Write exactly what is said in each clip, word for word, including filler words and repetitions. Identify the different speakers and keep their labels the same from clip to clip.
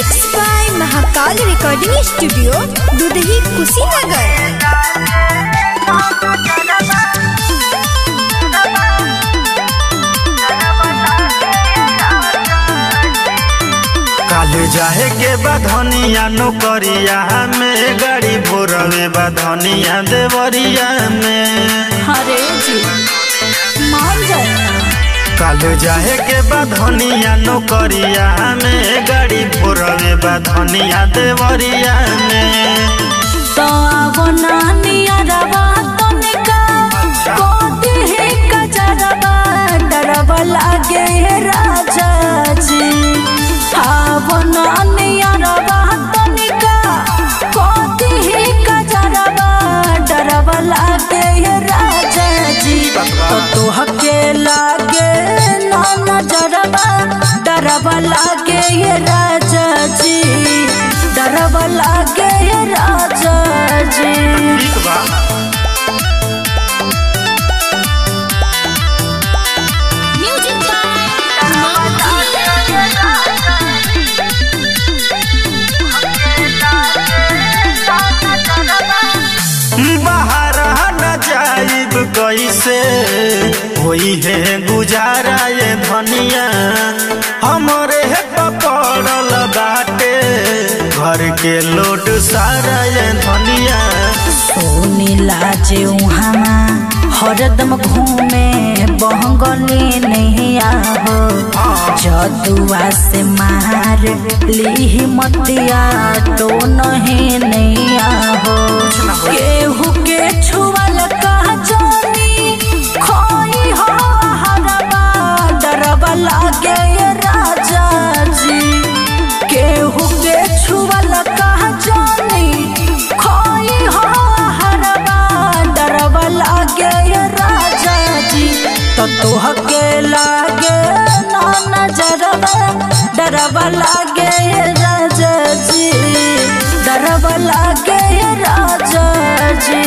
Speaker 1: Mix by Mahakal recording studio Dudhahi Kushinagar.
Speaker 2: काल जाहे के बधनिया नौकरिया में गाड़ी भोरवे बधनिया देवरिया में।
Speaker 1: हरे जी मान जाए।
Speaker 2: काल जाहे के बधनिया नौकरिया में गाड़ी भोरवे बधनिया देवरिया में।
Speaker 1: तो आवो नानिया रवा तनिका कोती है कजरवा डरवा लागे राजा जी। आवो नानिया रवा तनिका कोती है कजरवा डरवा लागे राजा जी। तो तोहके लागे ना नजरवा डरवा लागे राजा जी। डरवा लागे राजा जी।
Speaker 2: बाहर न जाइब कैसे होई है गुजारा ये धनिया हमरे पकड़ल बाटे घर के लोड सारा ये धनिया।
Speaker 1: सोनी लाजे उहामा हरदम घूमे बहंगली नहीं आहो। जदुआ से मार ली मतिया तो नहीं नहीं आहो। केहू के छुअल कहा जानी खोई हो हरबा डरवा लागे राजा जी। केहू के छुअल कहा जानी खोई हो हरबा डरवा लागे राजा जी। तो तोहके लागे ना नजरवा डरवा लागे राजा जी। डरवा लागे राजा जी।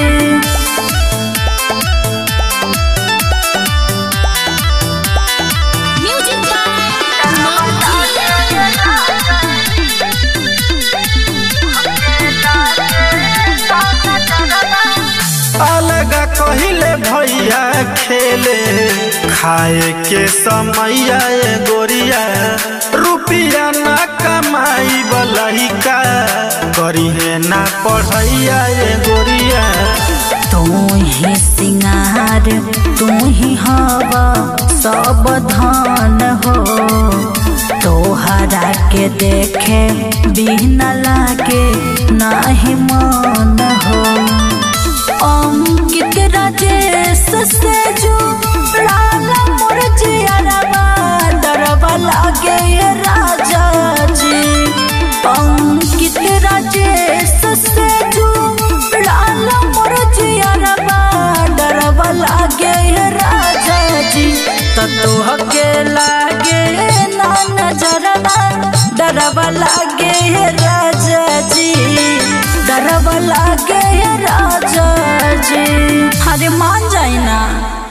Speaker 2: अलग कहिले भैया खेले खाए के समैया ए गोरिया रुपिया ना कमाई बलहिका करी है ना पढ़ैया ए गोरिया।
Speaker 1: तू ही सिंगार तू ही हवा सब धन हो। तोहरा के देखे बिना लागे नाही मन हो। अंकित राजेश से जो लाला मोर जियरवा डरवा लागे राजा जी। अंकित राजेश से जो लाला मोर जियरवा डरवा लागे राजा जी। तो तोहके लागे ना नजरवा डरवा लागे राजा जी। डरवा लागे राजा जी। अरे मान जाए ना।